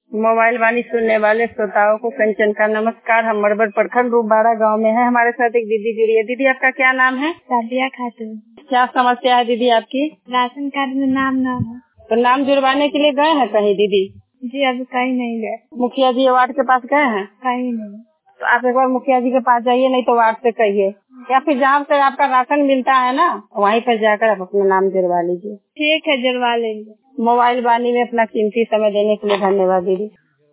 Mobile वाणी सुनने वाले श्रोताओं को कंचन का नमस्कार। हम मड़बर प्रखंड रूपबाड़ा गांव में है। हमारे साथ एक दीदी जुड़ी है। दीदी आपका क्या नाम है? सादिया खातून। क्या समस्या है दीदी आपकी? राशन कार्ड में नाम ना है। तो नाम जुड़वाने के लिए गए हैं कहीं दीदी? जी अभी कहीं नहीं गए। मुखिया जी वार्ड के पास गए हैं? कहीं नहीं। तो आप एक बार मुखिया जी के पास जाइए, नहीं तो वार्ड से कहिए, या फिर जहाँ से आपका राशन मिलता है ना वहीं पर जाकर आप अपना नाम जुड़वा लीजिए। ठीक है जुड़वा लेंगे। मोबाइल वाणी में अपना कीमती समय देने के लिए धन्यवाद दीदी।